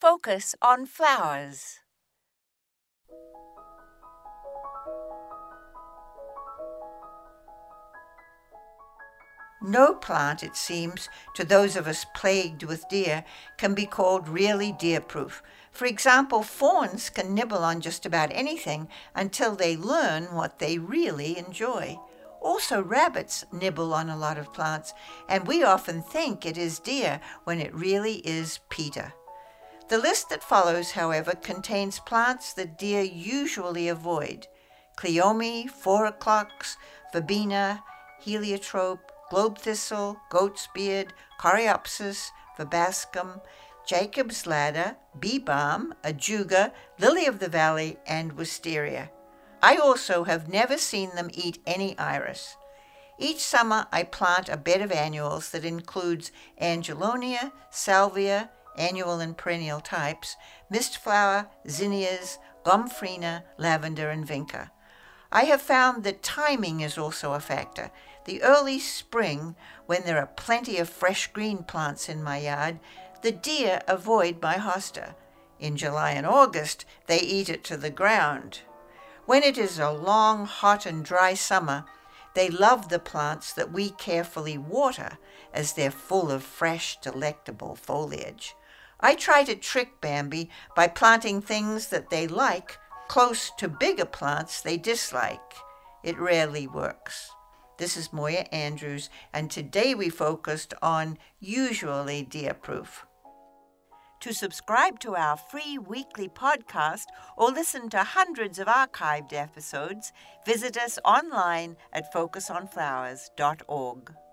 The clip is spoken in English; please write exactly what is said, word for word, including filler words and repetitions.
Focus on flowers. No plant, it seems, to those of us plagued with deer, can be called really deer-proof. For example, fawns can nibble on just about anything until they learn what they really enjoy. Also, rabbits nibble on a lot of plants, and we often think it is deer when it really is Peter. The list that follows, however, contains plants that deer usually avoid: cleome, four o'clocks, verbena, heliotrope, globe thistle, goat's beard, coreopsis, verbascum, Jacob's ladder, bee balm, ajuga, lily of the valley, and wisteria. I also have never seen them eat any iris. Each summer I plant a bed of annuals that includes angelonia, salvia, annual and perennial types, mistflower, zinnias, gomphrena, lavender, and vinca. I have found that timing is also a factor. The early spring, when there are plenty of fresh green plants in my yard, the deer avoid my hosta. In July and August, they eat it to the ground. When it is a long, hot, and dry summer, they love the plants that we carefully water, as they're full of fresh, delectable foliage. I try to trick Bambi by planting things that they like close to bigger plants they dislike. It rarely works. This is Moya Andrews, and today we focused on usually deer-proof. To subscribe to our free weekly podcast or listen to hundreds of archived episodes, visit us online at focus on flowers dot org.